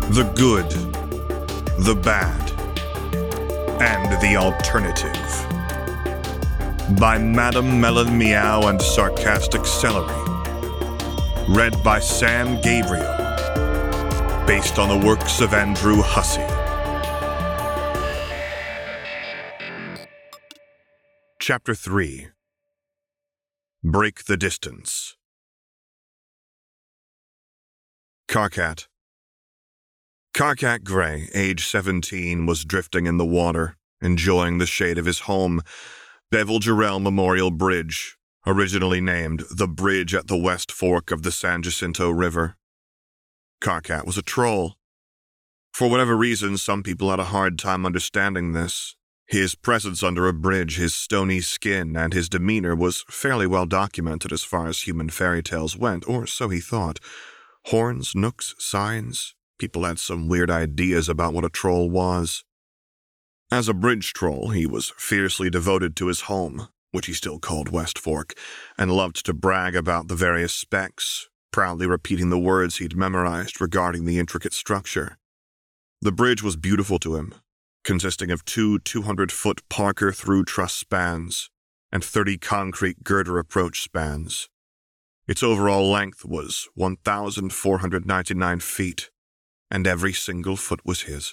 The good, the bad, and the alternative. By Madame Melon Meow and Sarcastic Celery. Read by Sam Gabriel. Based on the works of Andrew Hussey. Chapter 3. Break the Distance. Karkat. Karkat Gray, age 17, was drifting in the water, enjoying the shade of his home, Bevel Jarrell Memorial Bridge, originally named the Bridge at the West Fork of the San Jacinto River. Karkat was a troll. For whatever reason, some people had a hard time understanding this. His presence under a bridge, his stony skin, and his demeanor was fairly well documented as far as human fairy tales went, or so he thought. Horns, nooks, signs. People had some weird ideas about what a troll was. As a bridge troll, he was fiercely devoted to his home, which he still called West Fork, and loved to brag about the various specs, proudly repeating the words he'd memorized regarding the intricate structure. The bridge was beautiful to him, consisting of two 200-foot Parker through truss spans and 30 concrete girder approach spans. Its overall length was 1,499 feet, and every single foot was his.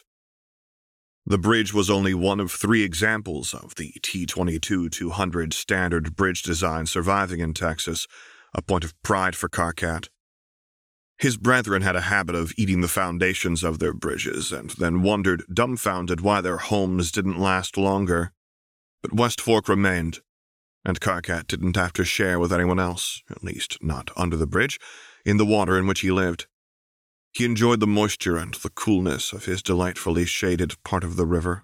The bridge was only one of 3 examples of the T-22-200 standard bridge design surviving in Texas, a point of pride for Karkat. His brethren had a habit of eating the foundations of their bridges and then wondered, dumbfounded, why their homes didn't last longer. But West Fork remained, and Karkat didn't have to share with anyone else, at least not under the bridge, in the water in which he lived. He enjoyed the moisture and the coolness of his delightfully shaded part of the river.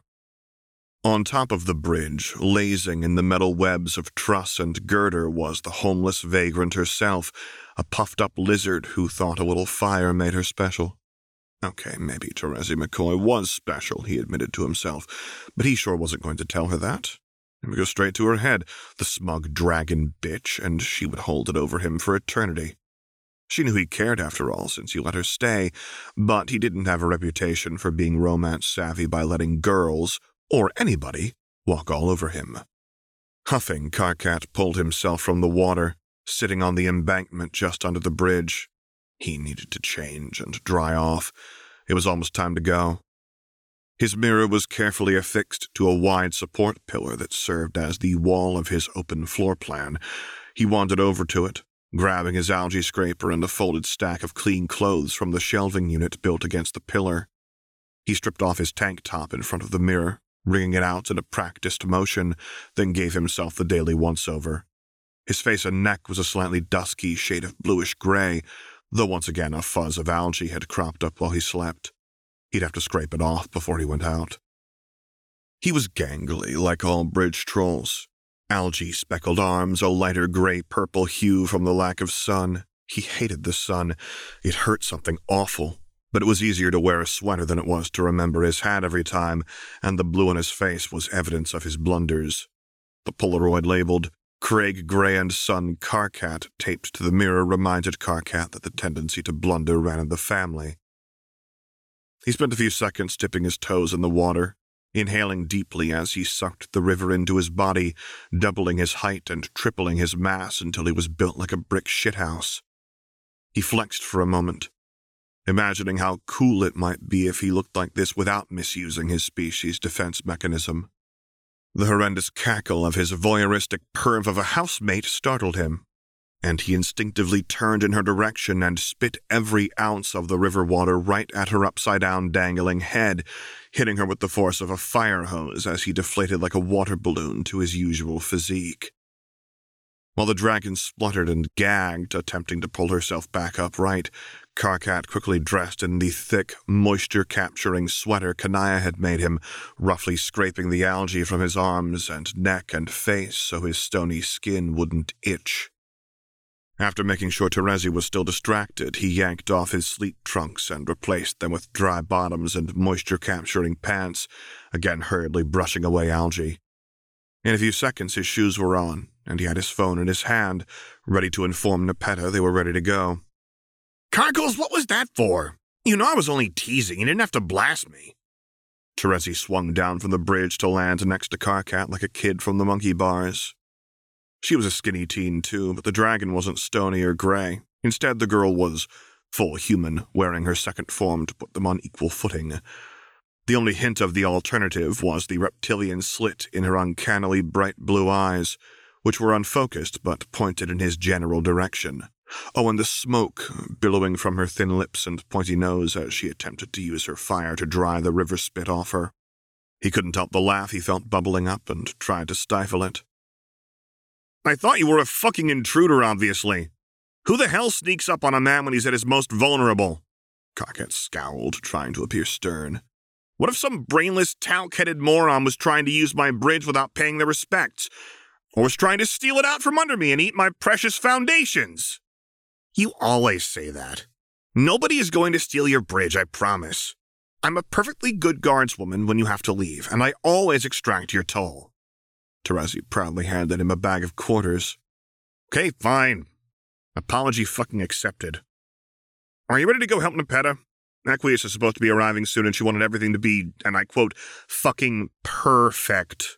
On top of the bridge, lazing in the metal webs of truss and girder, was the homeless vagrant herself, a puffed-up lizard who thought a little fire made her special. Okay, maybe Terezi McCoy was special, he admitted to himself, but he sure wasn't going to tell her that. It would go straight to her head, the smug dragon bitch, and she would hold it over him for eternity. She knew he cared after all, since he let her stay, but he didn't have a reputation for being romance-savvy by letting girls, or anybody, walk all over him. Huffing, Karkat pulled himself from the water, sitting on the embankment just under the bridge. He needed to change and dry off. It was almost time to go. His mirror was carefully affixed to a wide support pillar that served as the wall of his open floor plan. He wandered over to it, grabbing his algae scraper and a folded stack of clean clothes from the shelving unit built against the pillar. He stripped off his tank top in front of the mirror, wringing it out in a practiced motion, then gave himself the daily once-over. His face and neck was a slightly dusky shade of bluish-gray, though once again a fuzz of algae had cropped up while he slept. He'd have to scrape it off before he went out. He was gangly, like all bridge trolls. Algae-speckled arms, a lighter gray-purple hue from the lack of sun. He hated the sun. It hurt something awful, but it was easier to wear a sweater than it was to remember his hat every time, and the blue on his face was evidence of his blunders. The Polaroid labeled Craig Gray and Son Karkat taped to the mirror reminded Karkat that the tendency to blunder ran in the family. He spent a few seconds dipping his toes in the water, inhaling deeply as he sucked the river into his body, doubling his height and tripling his mass until he was built like a brick shithouse. He flexed for a moment, imagining how cool it might be if he looked like this without misusing his species' defense mechanism. The horrendous cackle of his voyeuristic perv of a housemate startled him, and he instinctively turned in her direction and spit every ounce of the river water right at her upside-down dangling head, hitting her with the force of a fire hose as he deflated like a water balloon to his usual physique. While the dragon spluttered and gagged, attempting to pull herself back upright, Karkat quickly dressed in the thick, moisture-capturing sweater Kanaya had made him, roughly scraping the algae from his arms and neck and face so his stony skin wouldn't itch. After making sure Terezi was still distracted, he yanked off his sleep trunks and replaced them with dry bottoms and moisture-capturing pants, again hurriedly brushing away algae. In a few seconds his shoes were on, and he had his phone in his hand, ready to inform Nepeta they were ready to go. "Cargles, what was that for?" You know I was only teasing. You didn't have to blast me. Terezi swung down from the bridge to land next to Karkat like a kid from the monkey bars. She was a skinny teen too, but the dragon wasn't stony or gray. Instead, the girl was full human, wearing her second form to put them on equal footing. The only hint of the alternative was the reptilian slit in her uncannily bright blue eyes, which were unfocused but pointed in his general direction. Oh, and the smoke billowing from her thin lips and pointy nose as she attempted to use her fire to dry the river spit off her. He couldn't help the laugh he felt bubbling up and tried to stifle it. I thought you were a fucking intruder, obviously. Who the hell sneaks up on a man when he's at his most vulnerable? Karkat scowled, trying to appear stern. What if some brainless, talc-headed moron was trying to use my bridge without paying their respects? Or was trying to steal it out from under me and eat my precious foundations? You always say that. Nobody is going to steal your bridge, I promise. I'm a perfectly good guardswoman when you have to leave, and I always extract your toll. Terezi proudly handed him a bag of quarters. Okay, fine. Apology fucking accepted. Are you ready to go help Nepeta? Aqueous is supposed to be arriving soon, and she wanted everything to be, and I quote, fucking perfect.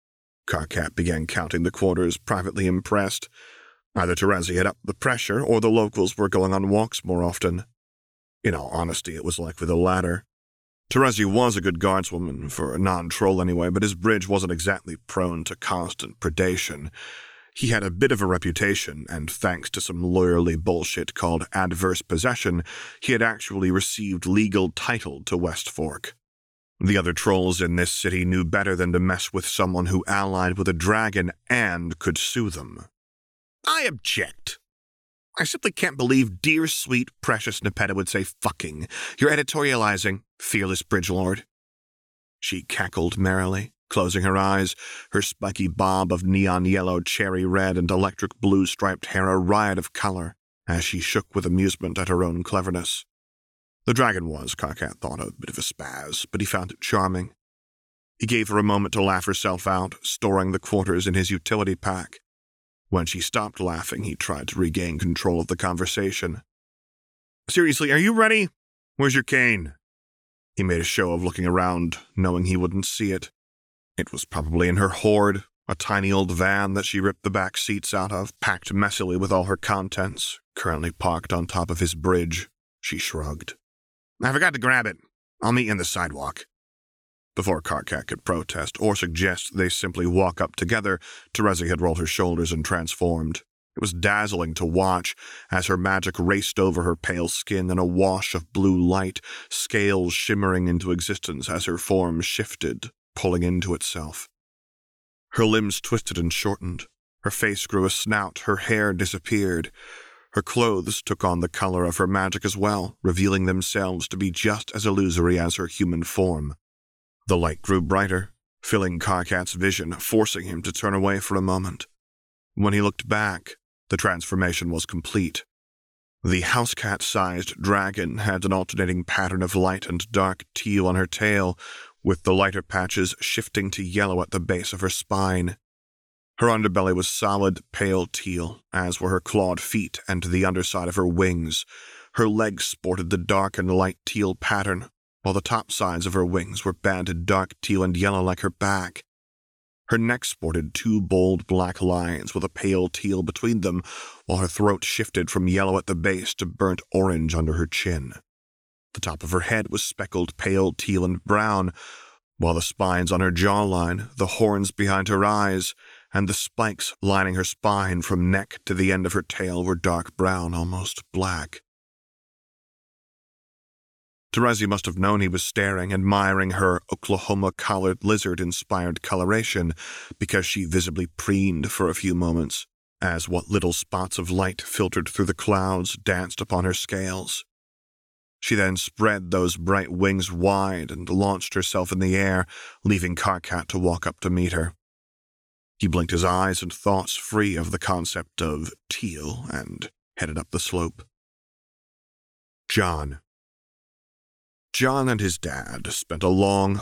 Karkat began counting the quarters, privately impressed. Either Terezi had upped the pressure, or the locals were going on walks more often. In all honesty, it was likely the latter. Terezi was a good guardswoman, for a non-troll anyway, but his bridge wasn't exactly prone to constant predation. He had a bit of a reputation, and thanks to some lawyerly bullshit called adverse possession, he had actually received legal title to West Fork. The other trolls in this city knew better than to mess with someone who allied with a dragon and could sue them. I object. I simply can't believe dear, sweet, precious Nepeta would say fucking. You're editorializing, fearless bridge lord. She cackled merrily, closing her eyes, her spiky bob of neon yellow, cherry red, and electric blue striped hair a riot of color, as she shook with amusement at her own cleverness. The dragon was, Karkat thought, a bit of a spaz, but he found it charming. He gave her a moment to laugh herself out, storing the quarters in his utility pack. When she stopped laughing, he tried to regain control of the conversation. Seriously, are you ready? Where's your cane? He made a show of looking around, knowing he wouldn't see it. It was probably in her hoard, a tiny old van that she ripped the back seats out of, packed messily with all her contents, currently parked on top of his bridge. She shrugged. I forgot to grab it. I'll meet you on the sidewalk. Before Karkat could protest or suggest they simply walk up together, Terezi had rolled her shoulders and transformed. It was dazzling to watch as her magic raced over her pale skin in a wash of blue light, scales shimmering into existence as her form shifted, pulling into itself. Her limbs twisted and shortened. Her face grew a snout, her hair disappeared. Her clothes took on the color of her magic as well, revealing themselves to be just as illusory as her human form. The light grew brighter, filling Karkat's vision, forcing him to turn away for a moment. When he looked back, the transformation was complete. The housecat-sized dragon had an alternating pattern of light and dark teal on her tail, with the lighter patches shifting to yellow at the base of her spine. Her underbelly was solid, pale teal, as were her clawed feet and the underside of her wings. Her legs sported the dark and light teal pattern, while the top sides of her wings were banded dark teal and yellow like her back. Her neck sported two bold black lines with a pale teal between them, while her throat shifted from yellow at the base to burnt orange under her chin. The top of her head was speckled pale teal and brown, while the spines on her jawline, the horns behind her eyes, and the spikes lining her spine from neck to the end of her tail were dark brown, almost black. Terezi must have known he was staring, admiring her Oklahoma-collared lizard-inspired coloration, because she visibly preened for a few moments, as what little spots of light filtered through the clouds danced upon her scales. She then spread those bright wings wide and launched herself in the air, leaving Karkat to walk up to meet her. He blinked his eyes and thoughts free of the concept of teal and headed up the slope. John and his dad spent a long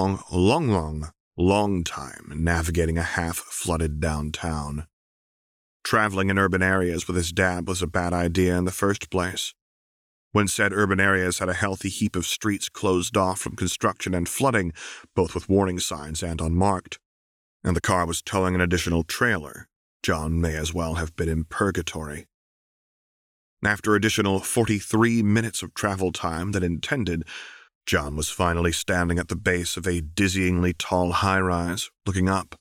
time navigating a half-flooded downtown. Traveling in urban areas with his dad was a bad idea in the first place. when said urban areas had a healthy heap of streets closed off from construction and flooding, both with warning signs and unmarked. And the car was towing an additional trailer. John may as well have been in purgatory. After additional 43 minutes of travel time than intended, John was finally standing at the base of a dizzyingly tall high-rise, looking up.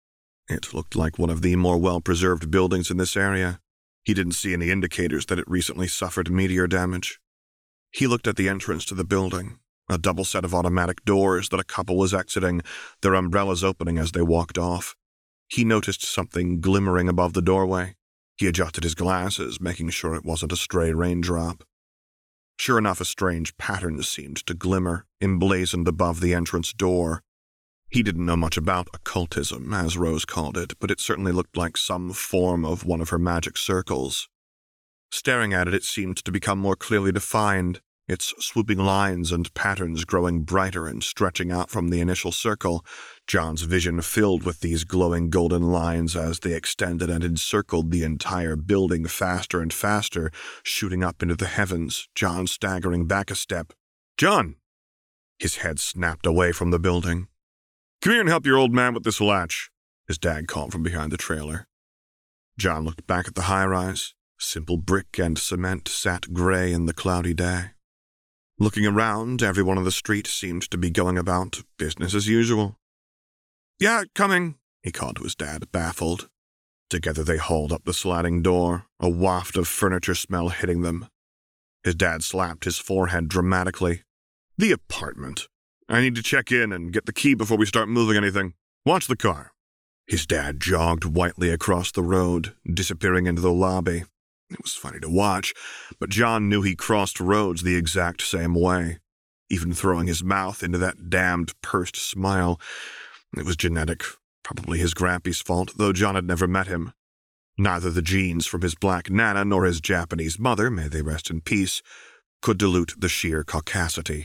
It looked like one of the more well-preserved buildings in this area. He didn't see any indicators that it recently suffered meteor damage. He looked at the entrance to the building, a double set of automatic doors that a couple was exiting, their umbrellas opening as they walked off. He noticed something glimmering above the doorway. He adjusted his glasses, making sure it wasn't a stray raindrop. Sure enough, a strange pattern seemed to glimmer, emblazoned above the entrance door. He didn't know much about occultism, as Rose called it, but it certainly looked like some form of one of her magic circles. Staring at it, it seemed to become more clearly defined, its swooping lines and patterns growing brighter and stretching out from the initial circle, John's vision filled with these glowing golden lines as they extended and encircled the entire building faster and faster, shooting up into the heavens, John staggering back a step. "John!" His head snapped away from the building. "Come here and help your old man with this latch," his dad called from behind the trailer. John looked back at the high-rise. Simple brick and cement sat gray in the cloudy day. Looking around, everyone on the street seemed to be going about business as usual. "Yeah, coming," he called to his dad, baffled. Together they hauled up the sliding door, a waft of furniture smell hitting them. His dad slapped his forehead dramatically. "The apartment. I need to check in and get the key before we start moving anything. Watch the car." His dad jogged whitely across the road, disappearing into the lobby. It was funny to watch, but John knew he crossed roads the exact same way, even throwing his mouth into that damned pursed smile. It was genetic, probably his grampy's fault, though John had never met him. Neither the genes from his black nana nor his Japanese mother, may they rest in peace, could dilute the sheer caucasity.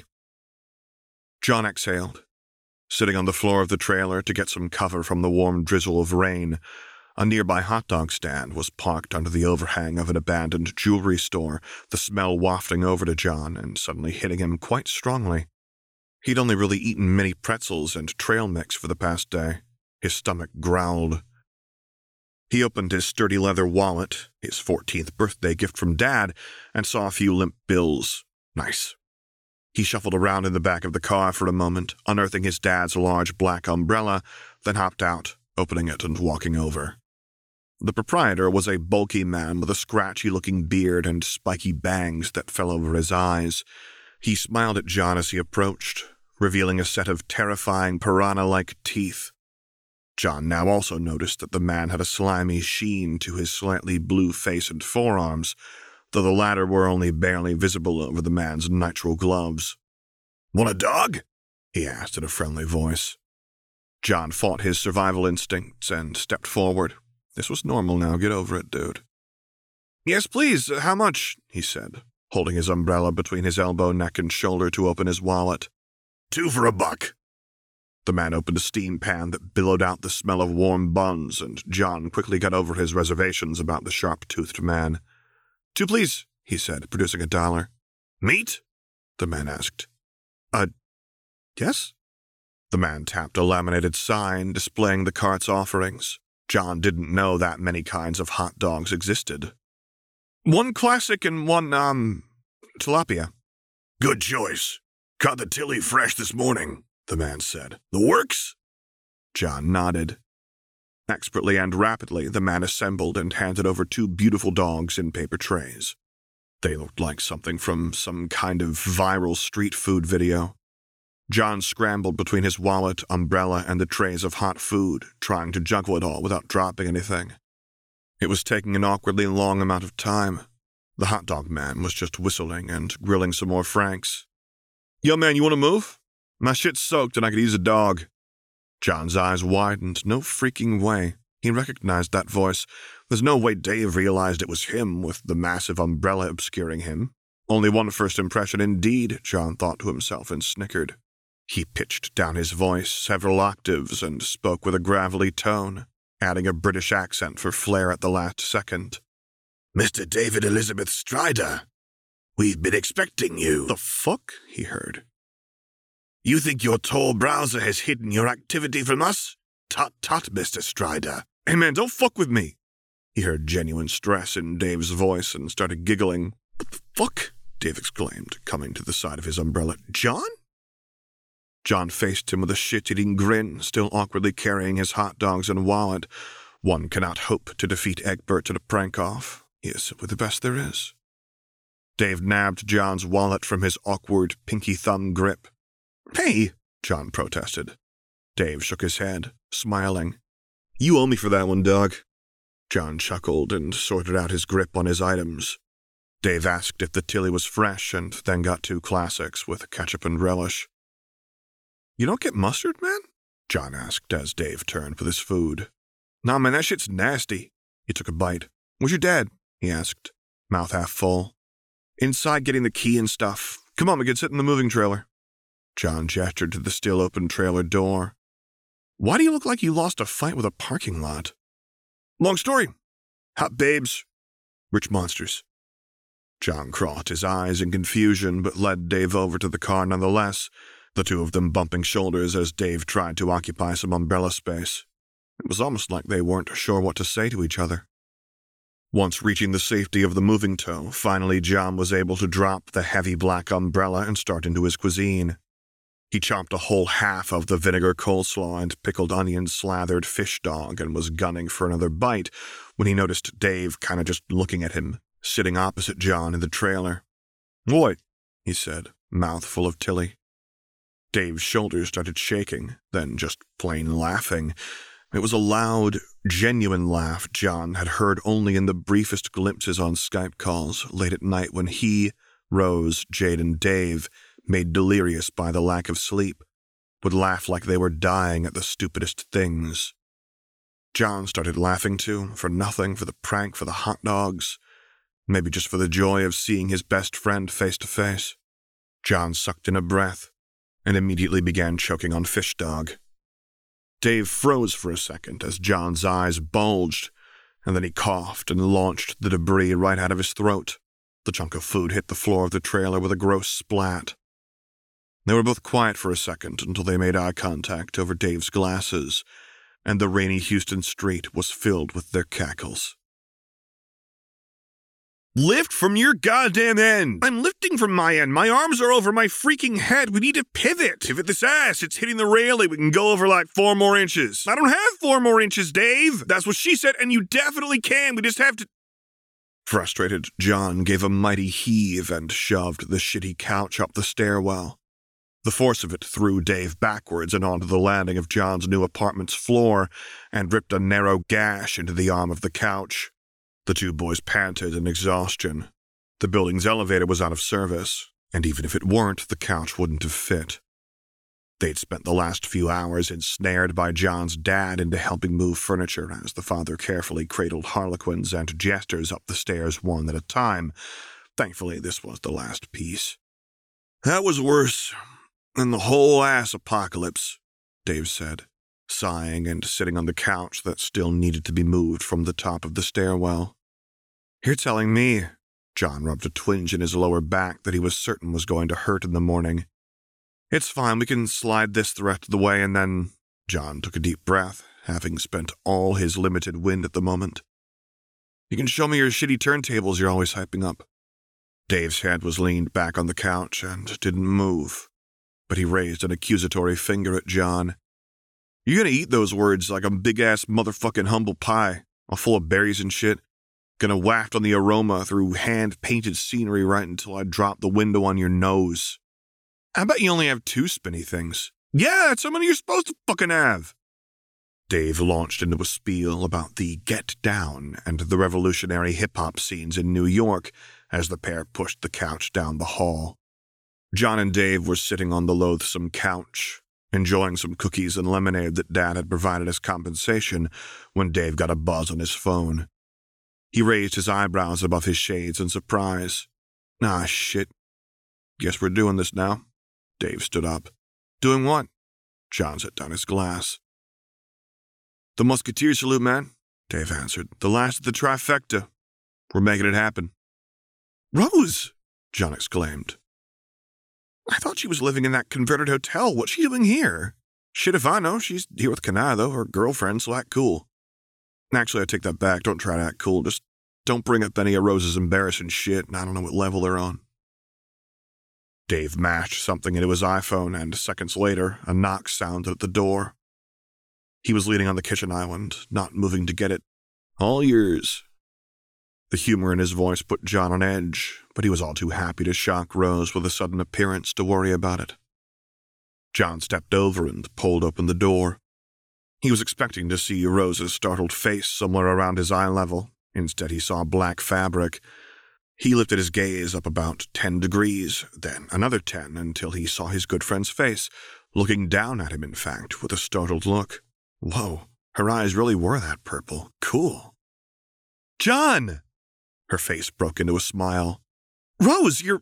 John exhaled. Sitting on the floor of the trailer to get some cover from the warm drizzle of rain, a nearby hot dog stand was parked under the overhang of an abandoned jewelry store, the smell wafting over to John and suddenly hitting him quite strongly. He'd only really eaten mini pretzels and trail mix for the past day. His stomach growled. He opened his sturdy leather wallet, his 14th birthday gift from Dad, and saw a few limp bills. Nice. He shuffled around in the back of the car for a moment, unearthing his dad's large black umbrella, then hopped out, opening it and walking over. The proprietor was a bulky man with a scratchy-looking beard and spiky bangs that fell over his eyes. He smiled at John as he approached, revealing a set of terrifying piranha-like teeth. John now also noticed that the man had a slimy sheen to his slightly blue face and forearms, though the latter were only barely visible over the man's nitrile gloves. "Want a dog?" he asked in a friendly voice. John fought his survival instincts and stepped forward. This was normal now, get over it, dude. "Yes, please, how much?" he said, holding his umbrella between his elbow, neck, and shoulder to open his wallet. "2 for $1. The man opened a steam pan that billowed out the smell of warm buns, and John quickly got over his reservations about the sharp-toothed man. "2, please," he said, producing $1. "Meat?" the man asked. Yes?" The man tapped a laminated sign displaying the cart's offerings. John didn't know that many kinds of hot dogs existed. "1 classic and 1, tilapia." "Good choice. Caught the Tilly fresh this morning," the man said. "The works?" John nodded. Expertly and rapidly, the man assembled and handed over 2 beautiful dogs in paper trays. They looked like something from some kind of viral street food video. John scrambled between his wallet, umbrella, and the trays of hot food, trying to juggle it all without dropping anything. It was taking an awkwardly long amount of time. The hot dog man was just whistling and grilling some more Franks. "Yo, man, you want to move? My shit's soaked and I could use a dog." John's eyes widened. No freaking way. He recognized that voice. There's no way Dave realized it was him with the massive umbrella obscuring him. Only one first impression indeed, John thought to himself and snickered. He pitched down his voice several octaves and spoke with a gravelly tone, adding a British accent for flair at the last second. "Mr. David Elizabeth Strider." We've been expecting you. The fuck? He heard. You think your Tor browser has hidden your activity from us? Tut tut, Mr. Strider. Hey man, don't fuck with me. He heard genuine stress in Dave's voice and started giggling. What the fuck? Dave exclaimed, coming to the side of his umbrella. John? John faced him with a shit-eating grin, still awkwardly carrying his hot dogs and wallet. One cannot hope to defeat Egbert at a prank-off. He is simply the best there is. Dave nabbed John's wallet from his awkward pinky-thumb grip. Hey, John protested. Dave shook his head, smiling. You owe me for that one, dog. John chuckled and sorted out his grip on his items. Dave asked if the Tilly was fresh and then got 2 classics with ketchup and relish. You don't get mustard, man? John asked as Dave turned with his food. Nah, man, that shit's nasty. He took a bite. Where's your dad? He asked, mouth half full. Inside getting the key and stuff. Come on, we can sit in the moving trailer. John gestured to the still-open trailer door. Why do you look like you lost a fight with a parking lot? Long story. Hot babes. Rich monsters. John crossed his eyes in confusion, but led Dave over to the car nonetheless, the two of them bumping shoulders as Dave tried to occupy some umbrella space. It was almost like they weren't sure what to say to each other. Once reaching the safety of the moving tow, finally John was able to drop the heavy black umbrella and start into his cuisine. He chomped a whole half of the vinegar coleslaw and pickled onion-slathered fish dog and was gunning for another bite when he noticed Dave kind of just looking at him, sitting opposite John in the trailer. What? He said, mouth full of Tilly. Dave's shoulders started shaking, then just plain laughing. It was a loud, genuine laugh John had heard only in the briefest glimpses on Skype calls late at night when he, Rose, Jade, and Dave, made delirious by the lack of sleep, would laugh like they were dying at the stupidest things. John started laughing too, for nothing, for the prank, for the hot dogs, maybe just for the joy of seeing his best friend face to face. John sucked in a breath and immediately began choking on fish dog. Dave froze for a second as John's eyes bulged, and then he coughed and launched the debris right out of his throat. The chunk of food hit the floor of the trailer with a gross splat. They were both quiet for a second until they made eye contact over Dave's glasses, and the rainy Houston street was filled with their cackles. Lift from your goddamn end! I'm lifting from my end. My arms are over my freaking head. We need to pivot. Pivot this ass. It's hitting the railing. We can go over like 4 more inches. I don't have 4 more inches, Dave. That's what she said, and you definitely can. We just have to... Frustrated, John gave a mighty heave and shoved the shitty couch up the stairwell. The force of it threw Dave backwards and onto the landing of John's new apartment's floor and ripped a narrow gash into the arm of the couch. The two boys panted in exhaustion. The building's elevator was out of service, and even if it weren't, the couch wouldn't have fit. They'd spent the last few hours ensnared by John's dad into helping move furniture as the father carefully cradled harlequins and jesters up the stairs one at a time. Thankfully, this was the last piece. That was worse than the whole ass apocalypse, Dave said, sighing and sitting on the couch that still needed to be moved from the top of the stairwell. You're telling me, John rubbed a twinge in his lower back that he was certain was going to hurt in the morning. It's fine, we can slide this the rest of the way and then... John took a deep breath, having spent all his limited wind at the moment. You can show me your shitty turntables you're always hyping up. Dave's head was leaned back on the couch and didn't move, but he raised an accusatory finger at John. You're gonna eat those words like a big-ass motherfucking humble pie, all full of berries and shit. Gonna waft on the aroma through hand-painted scenery right until I drop the window on your nose. I bet you only have 2 spinny things. Yeah, that's how many you're supposed to fucking have. Dave launched into a spiel about the Get Down and the revolutionary hip-hop scenes in New York as the pair pushed the couch down the hall. John and Dave were sitting on the loathsome couch, enjoying some cookies and lemonade that Dad had provided as compensation when Dave got a buzz on his phone. He raised his eyebrows above his shades in surprise. Ah, shit. Guess we're doing this now. Dave stood up. Doing what? John set down his glass. The Musketeer salute, man, Dave answered. The last of the trifecta. We're making it happen. Rose! John exclaimed. I thought she was living in that converted hotel. What's she doing here? Shit if I know. She's here with Kanaya, though, her girlfriend, so act cool. Actually, I take that back. Don't try to act cool. Just don't bring up any of Rose's embarrassing shit, and I don't know what level they're on. Dave mashed something into his iPhone, and seconds later, a knock sounded at the door. He was leaning on the kitchen island, not moving to get it. All yours. The humor in his voice put John on edge, but he was all too happy to shock Rose with a sudden appearance to worry about it. John stepped over and pulled open the door. He was expecting to see Rose's startled face somewhere around his eye level. Instead, he saw black fabric. He lifted his gaze up about 10 degrees, then another 10, until he saw his good friend's face, looking down at him, in fact, with a startled look. Whoa, her eyes really were that purple. Cool. John! Her face broke into a smile. Rose, you're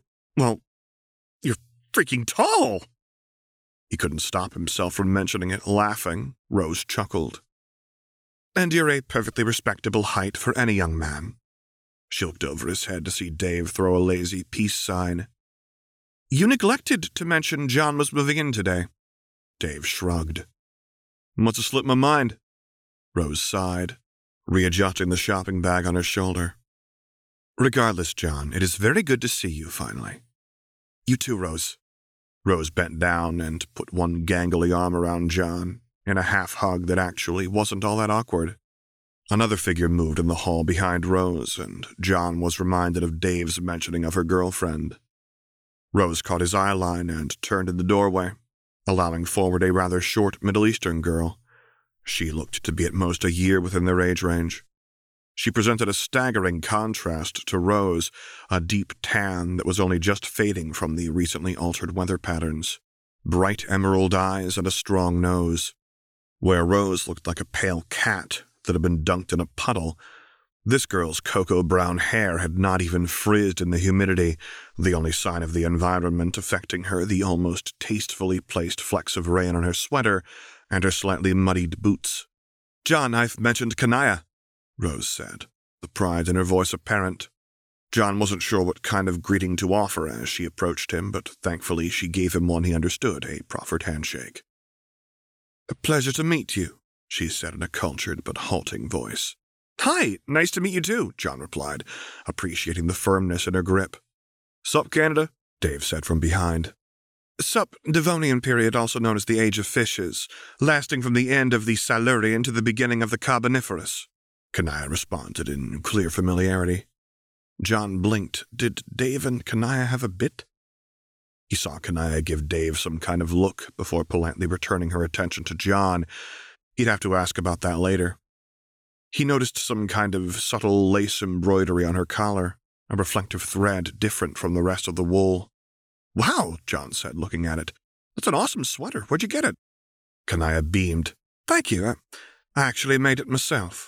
freaking tall! He couldn't stop himself from mentioning it, laughing. Rose chuckled. And you're a perfectly respectable height for any young man. She looked over his head to see Dave throw a lazy peace sign. You neglected to mention John was moving in today. Dave shrugged. Must have slipped my mind. Rose sighed, readjusting the shopping bag on her shoulder. Regardless, John, it is very good to see you finally. You too, Rose. Rose bent down and put one gangly arm around John, in a half-hug that actually wasn't all that awkward. Another figure moved in the hall behind Rose, and John was reminded of Dave's mentioning of her girlfriend. Rose caught his eye line and turned in the doorway, allowing forward a rather short Middle Eastern girl. She looked to be at most a year within their age range. She presented a staggering contrast to Rose, a deep tan that was only just fading from the recently altered weather patterns, bright emerald eyes and a strong nose. Where Rose looked like a pale cat that had been dunked in a puddle, this girl's cocoa-brown hair had not even frizzed in the humidity, the only sign of the environment affecting her the almost tastefully placed flecks of rain on her sweater and her slightly muddied boots. John, I've mentioned Kanaya, Rose said, the pride in her voice apparent. John wasn't sure what kind of greeting to offer as she approached him, but thankfully she gave him one he understood, a proffered handshake. A pleasure to meet you, she said in a cultured but halting voice. Hi, nice to meet you too, John replied, appreciating the firmness in her grip. Sup, Canada? Dave said from behind. Sup, Devonian period, also known as the Age of Fishes, lasting from the end of the Silurian to the beginning of the Carboniferous. Kanaya responded in clear familiarity. John blinked. Did Dave and Kanaya have a bit? He saw Kanaya give Dave some kind of look before politely returning her attention to John. He'd have to ask about that later. He noticed some kind of subtle lace embroidery on her collar, a reflective thread different from the rest of the wool. Wow, John said, looking at it. That's an awesome sweater. Where'd you get it? Kanaya beamed. Thank you. I actually made it myself.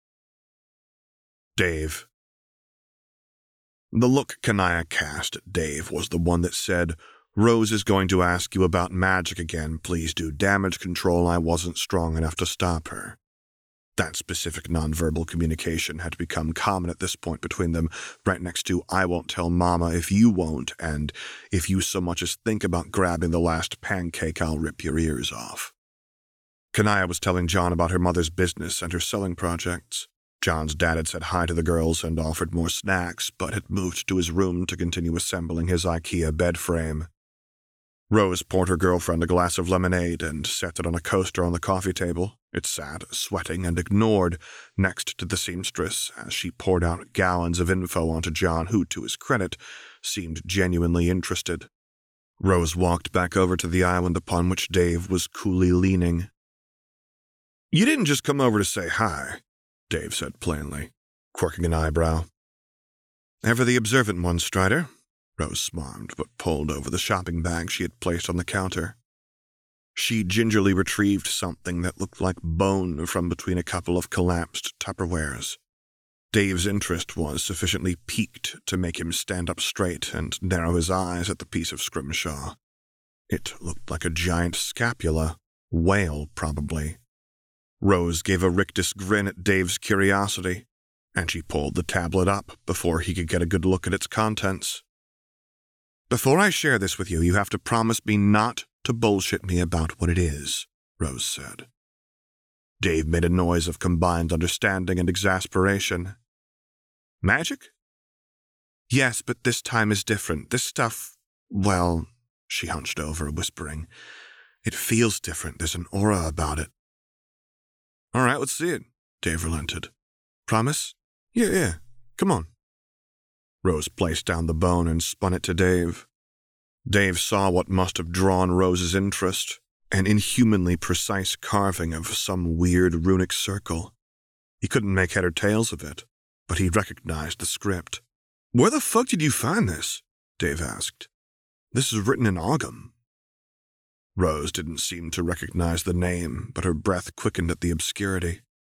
Dave. The look Kanaya cast at Dave was the one that said, Rose is going to ask you about magic again. Please do damage control. I wasn't strong enough to stop her. That specific nonverbal communication had become common at this point between them, right next to I won't tell Mama if you won't, and if you so much as think about grabbing the last pancake, I'll rip your ears off. Kanaya was telling John about her mother's business and her sewing projects. John's dad had said hi to the girls and offered more snacks, but had moved to his room to continue assembling his IKEA bed frame. Rose poured her girlfriend a glass of lemonade and set it on a coaster on the coffee table. It sat, sweating and ignored, next to the seamstress as she poured out gallons of info onto John, who, to his credit, seemed genuinely interested. Rose walked back over to the island upon which Dave was coolly leaning. You didn't just come over to say hi, Dave said plainly, quirking an eyebrow. Ever the observant one, Strider? Rose smiled, but pulled over the shopping bag she had placed on the counter. She gingerly retrieved something that looked like bone from between a couple of collapsed Tupperwares. Dave's interest was sufficiently piqued to make him stand up straight and narrow his eyes at the piece of scrimshaw. It looked like a giant scapula, whale probably. Rose gave a rictus grin at Dave's curiosity, and she pulled the tablet up before he could get a good look at its contents. Before I share this with you, you have to promise me not to bullshit me about what it is, Rose said. Dave made a noise of combined understanding and exasperation. Magic? Yes, but this time is different. This stuff, well, she hunched over, whispering. It feels different. There's an aura about it. All right, let's see it, Dave relented. Promise? Yeah, come on. Rose placed down the bone and spun it to Dave. Dave saw what must have drawn Rose's interest, an inhumanly precise carving of some weird runic circle. He couldn't make head or tails of it, but he recognized the script. Where the fuck did you find this? Dave asked. This is written in Ogham. Rose didn't seem to recognize the name, but her breath quickened at the obscurity.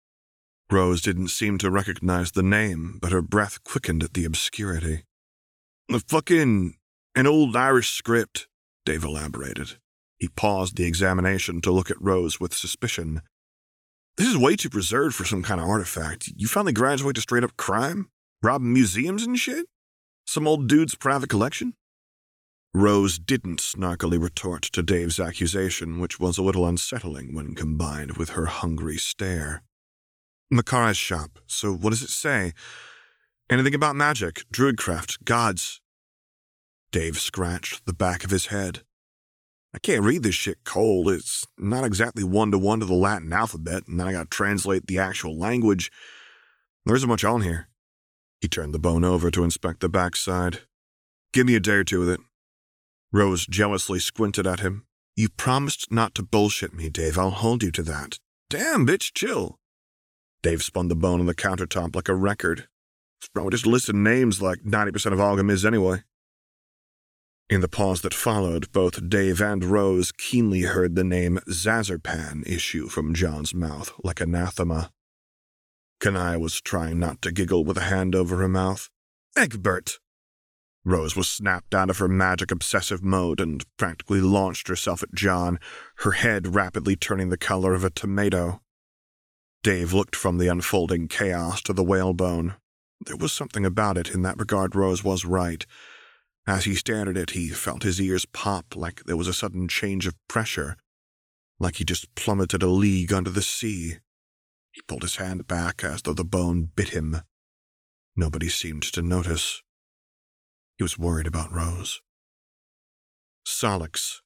An old Irish script, Dave elaborated. He paused the examination to look at Rose with suspicion. This is way too preserved for some kind of artifact. You finally graduate to straight-up crime? Robbing museums and shit? Some old dude's private collection? Rose didn't snarkily retort to Dave's accusation, which was a little unsettling when combined with her hungry stare. Makara's shop, so what does it say? Anything about magic, druidcraft, gods? Dave scratched the back of his head. I can't read this shit cold. It's not exactly one-to-one to the Latin alphabet, and then I gotta translate the actual language. There isn't much on here. He turned the bone over to inspect the backside. Give me a day or two with it. Rose jealously squinted at him. You promised not to bullshit me, Dave. I'll hold you to that. Damn, bitch, chill. Dave spun the bone on the countertop like a record. It's probably just listing names like 90% of Ogham is anyway. In the pause that followed, both Dave and Rose keenly heard the name Zazarpan issue from John's mouth like anathema. Kanai was trying not to giggle with a hand over her mouth. Egbert! Rose was snapped out of her magic-obsessive mode and practically launched herself at John, her head rapidly turning the color of a tomato. Dave looked from the unfolding chaos to the whalebone. There was something about it. In that regard, Rose was right. As he stared at it, he felt his ears pop like there was a sudden change of pressure, like he just plummeted a league under the sea. He pulled his hand back as though the bone bit him. Nobody seemed to notice. He was worried about Rose. Solix.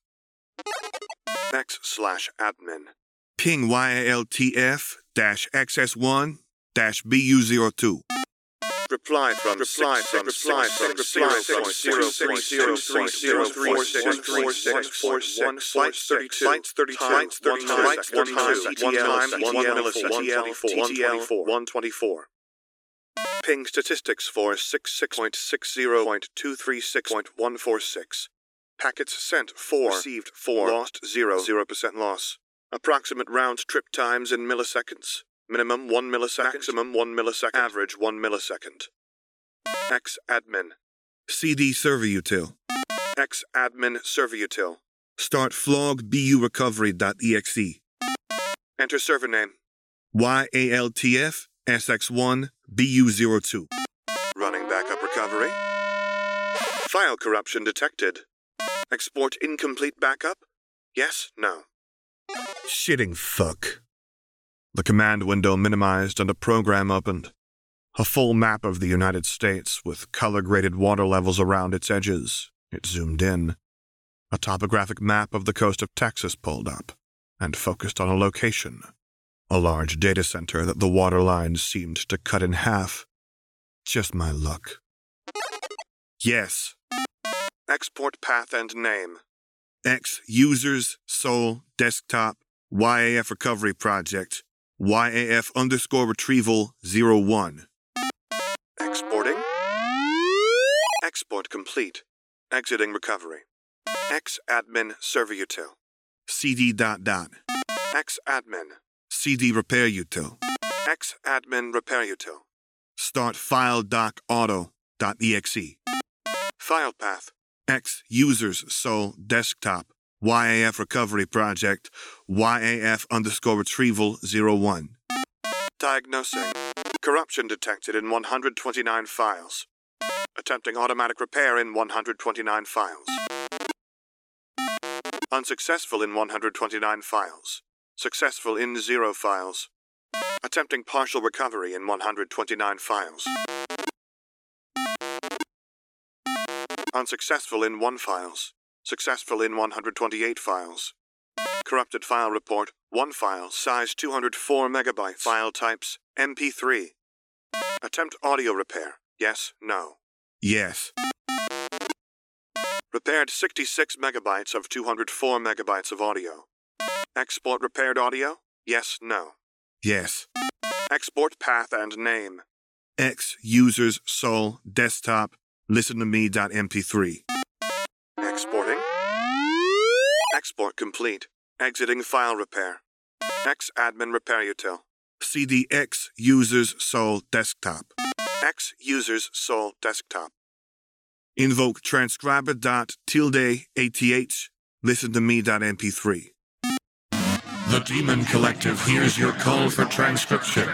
X/admin. Ping YALTF-XS1-BU02. Reply from Ping statistics for 66.60.236.146. Packets sent 4, received 4, lost 0, 0% loss. Approximate round-trip times in milliseconds. Minimum 1 millisecond, maximum 1 millisecond, average 1 millisecond. X-admin. CD server util. X-admin server util. Start flog burecovery.exe. Enter server name. YALTF SX1 BU02. Running backup recovery. File corruption detected. Export incomplete backup? Yes, no. Shitting fuck. The command window minimized and a program opened. A full map of the United States with color-graded water levels around its edges. It zoomed in. A topographic map of the coast of Texas pulled up and focused on a location. A large data center that the water lines seemed to cut in half. Just my luck. Yes. Export path and name. X users, Sol, desktop, YAF recovery project, YAF_retrieval 01. Exporting. Export complete. Exiting recovery. X-admin server util. CD ... X-admin. CD repair util. X-admin repair util. Start file doc auto.exe. File path. X users Sol desktop. YAF recovery project. YAF_retrieval 01. Diagnosing. Corruption detected in 129 files. Attempting automatic repair in 129 files. Unsuccessful in 129 files. Successful in 0 files. Attempting partial recovery in 129 files. Unsuccessful in 1 files. Successful in 128 files. Corrupted file report, 1 file, size 204 megabytes. File types, MP3. Attempt audio repair, yes, no. Yes. Repaired 66 megabytes of 204 megabytes of audio. Export repaired audio, yes, no. Yes. Export path and name. X users sol desktop listen-to-me.mp3. Exporting. Export complete. Exiting file repair. X admin repair util. CDX users sol desktop. X users sol desktop. Invoke transcriber.tilde.ath listen-to-me.mp3. The Demon Collective hears your call for transcription.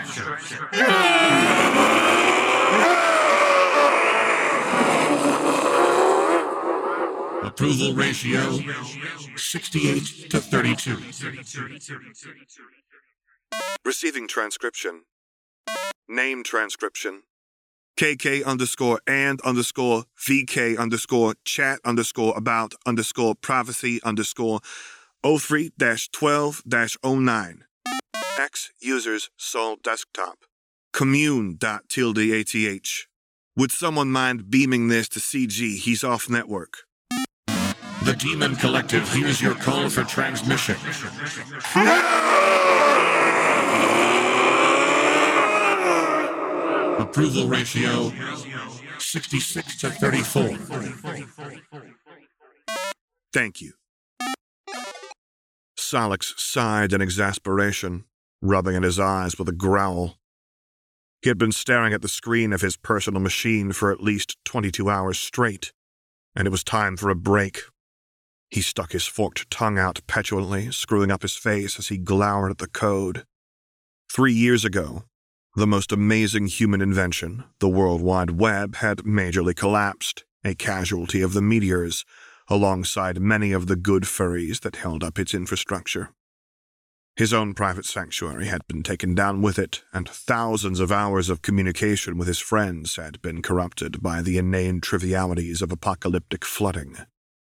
Approval ratio 68 to 32. Receiving transcription. Name transcription. KK_and_VK_chat_about_privacy_03-12-09. X users sol desktop. Commune.tilde.ath. Would someone mind beaming this to CG? He's off network. The Demon Collective hears your call for transmission. Approval ratio 66 to 34. Thank you. Solix sighed in exasperation, rubbing at his eyes with a growl. He had been staring at the screen of his personal machine for at least 22 hours straight, and it was time for a break. He stuck his forked tongue out petulantly, screwing up his face as he glowered at the code. 3 years ago, the most amazing human invention, the World Wide Web, had majorly collapsed, a casualty of the meteors, alongside many of the good furries that held up its infrastructure. His own private sanctuary had been taken down with it, and thousands of hours of communication with his friends had been corrupted by the inane trivialities of apocalyptic flooding.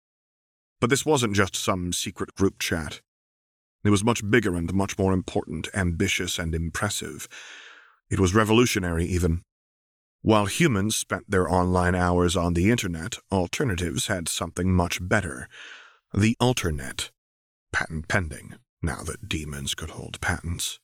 But this wasn't just some secret group chat. It was much bigger and much more important, ambitious and impressive. It was revolutionary, even. While humans spent their online hours on the internet, alternatives had something much better. The Alternet. Patent pending, now that demons could hold patents.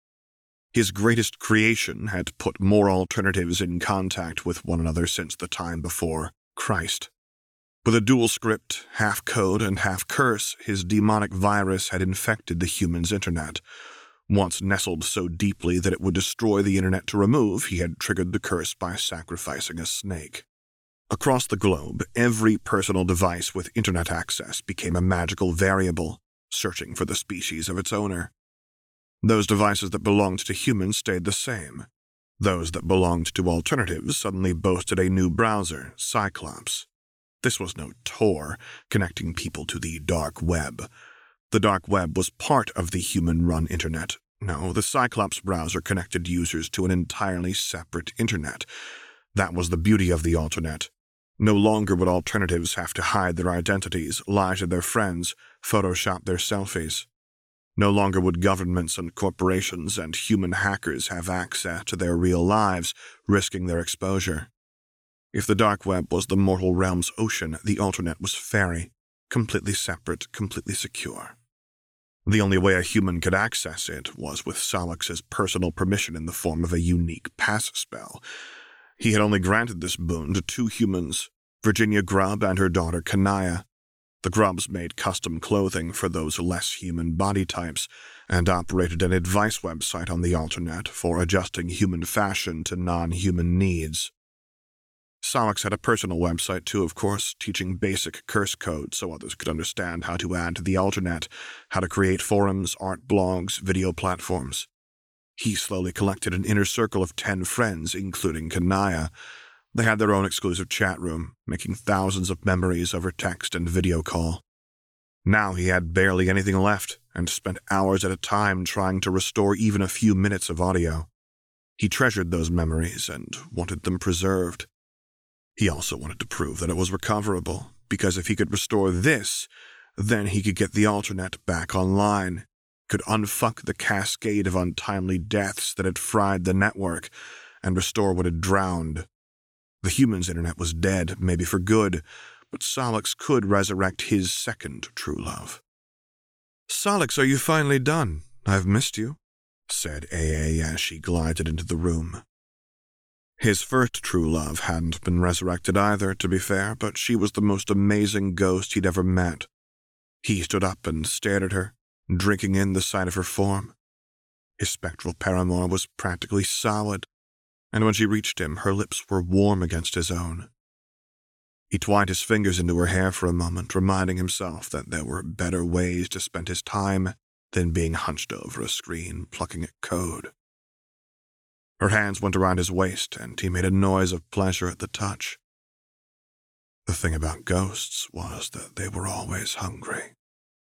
His greatest creation had put more alternatives in contact with one another since the time before Christ. With a dual script, half code and half curse, his demonic virus had infected the human's internet. Once nestled so deeply that it would destroy the internet to remove, he had triggered the curse by sacrificing a snake. Across the globe, every personal device with internet access became a magical variable, searching for the species of its owner. Those devices that belonged to humans stayed the same. Those that belonged to alternatives suddenly boasted a new browser, Cyclops. This was no Tor, connecting people to the dark web. The dark web was part of the human-run internet. No, the Cyclops browser connected users to an entirely separate internet. That was the beauty of the Alternet. No longer would alternatives have to hide their identities, lie to their friends, Photoshop their selfies. No longer would governments and corporations and human hackers have access to their real lives, risking their exposure. If the dark web was the mortal realm's ocean, the Alternet was fairy, completely separate, completely secure. The only way a human could access it was with Solix's personal permission in the form of a unique pass spell. He had only granted this boon to 2 humans, Virginia Grubb and her daughter Kanaya. The Grubbs made custom clothing for those less human body types and operated an advice website on the Alternet for adjusting human fashion to non-human needs. Solix had a personal website too, of course, teaching basic curse code so others could understand how to add to the Alternet, how to create forums, art blogs, video platforms. He slowly collected an inner circle of 10 friends, including Kanaya. They had their own exclusive chat room, making thousands of memories over text and video call. Now he had barely anything left and spent hours at a time trying to restore even a few minutes of audio. He treasured those memories and wanted them preserved. He also wanted to prove that it was recoverable, because if he could restore this, then he could get the alternate back online, could unfuck the cascade of untimely deaths that had fried the network, and restore what had drowned. The humans' internet was dead, maybe for good, but Solix could resurrect his second true love. "Solix, are you finally done? I've missed you," said AA as she glided into the room. His first true love hadn't been resurrected either, to be fair, but she was the most amazing ghost he'd ever met. He stood up and stared at her, drinking in the sight of her form. His spectral paramour was practically solid, and when she reached him, her lips were warm against his own. He twined his fingers into her hair for a moment, reminding himself that there were better ways to spend his time than being hunched over a screen plucking at code. Her hands went around his waist, and he made a noise of pleasure at the touch. The thing about ghosts was that they were always hungry.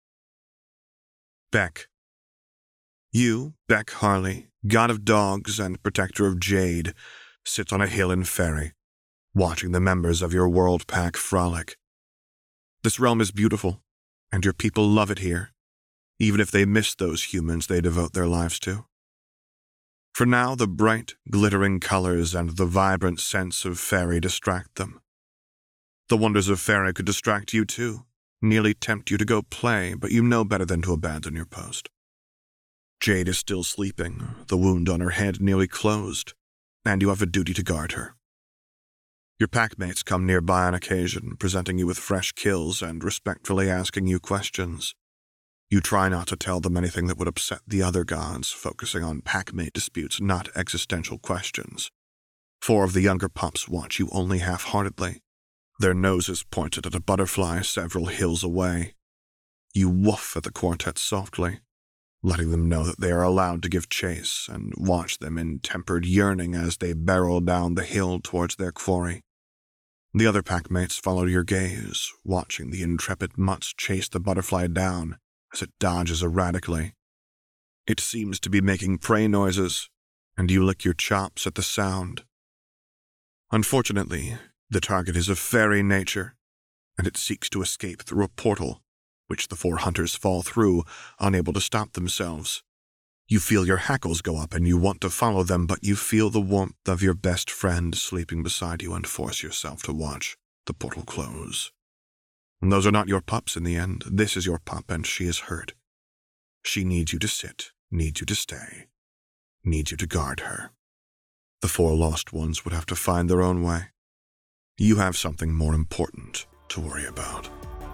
Beck. You, Beck Harley, god of dogs and protector of Jade, sit on a hill in Ferry, watching the members of your world pack frolic. This realm is beautiful, and your people love it here, even if they miss those humans they devote their lives to. For now, the bright, glittering colors and the vibrant sense of Ferry distract them. The wonders of Ferry could distract you too, nearly tempt you to go play, but you know better than to abandon your post. Jade is still sleeping, the wound on her head nearly closed, and you have a duty to guard her. Your packmates come nearby on occasion, presenting you with fresh kills and respectfully asking you questions. You try not to tell them anything that would upset the other gods, focusing on packmate disputes, not existential questions. 4 of the younger pups watch you only half-heartedly, their noses pointed at a butterfly several hills away. You woof at the quartet softly, letting them know that they are allowed to give chase, and watch them in tempered yearning as they barrel down the hill towards their quarry. The other packmates follow your gaze, watching the intrepid mutts chase the butterfly down as it dodges erratically. It seems to be making prey noises, and you lick your chops at the sound. Unfortunately, the target is of fairy nature, and it seeks to escape through a portal, which the 4 hunters fall through, unable to stop themselves. You feel your hackles go up and you want to follow them, but you feel the warmth of your best friend sleeping beside you and force yourself to watch the portal close. And those are not your pups in the end. This is your pup, and she is hurt. She needs you to sit, needs you to stay, needs you to guard her. The 4 lost ones would have to find their own way. You have something more important to worry about.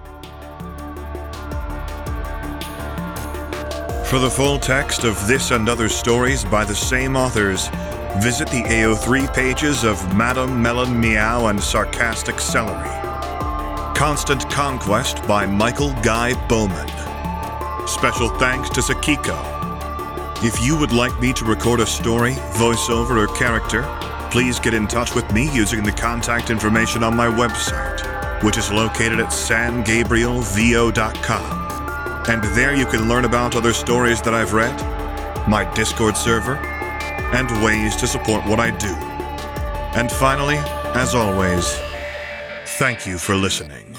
For the full text of this and other stories by the same authors, visit the AO3 pages of Madam Melon Meow and Sarcastic Celery. Constant Conquest by Michael Guy Bowman. Special thanks to Sakiko. If you would like me to record a story, voiceover, or character, please get in touch with me using the contact information on my website, which is located at sangabrielvo.com. And there you can learn about other stories that I've read, my Discord server, and ways to support what I do. And finally, as always, thank you for listening.